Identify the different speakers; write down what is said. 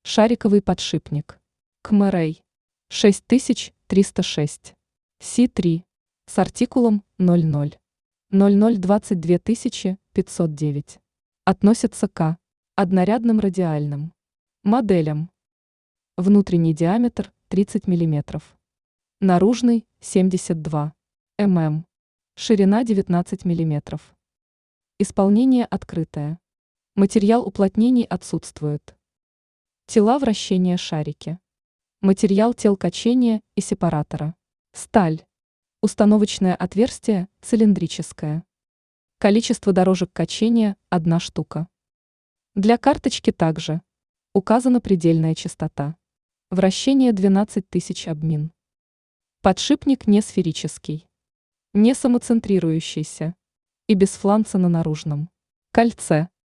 Speaker 1: Шариковый подшипник. КМРэй 6306. Си3. С артикулом 00.0022 509. Относится к однорядным радиальным моделям. Внутренний диаметр 30 мм. Наружный 72 мм. Ширина 19 мм. Исполнение открытое. Материал уплотнений отсутствует. Тела вращения шарики. Материал тел качения и сепаратора. Сталь. Установочное отверстие цилиндрическое. Количество дорожек качения – 1 штука. Для карточки также указана предельная частота. Вращение 12 тысяч обмин. Подшипник не сферический, не самоцентрирующийся и без фланца на наружном кольце.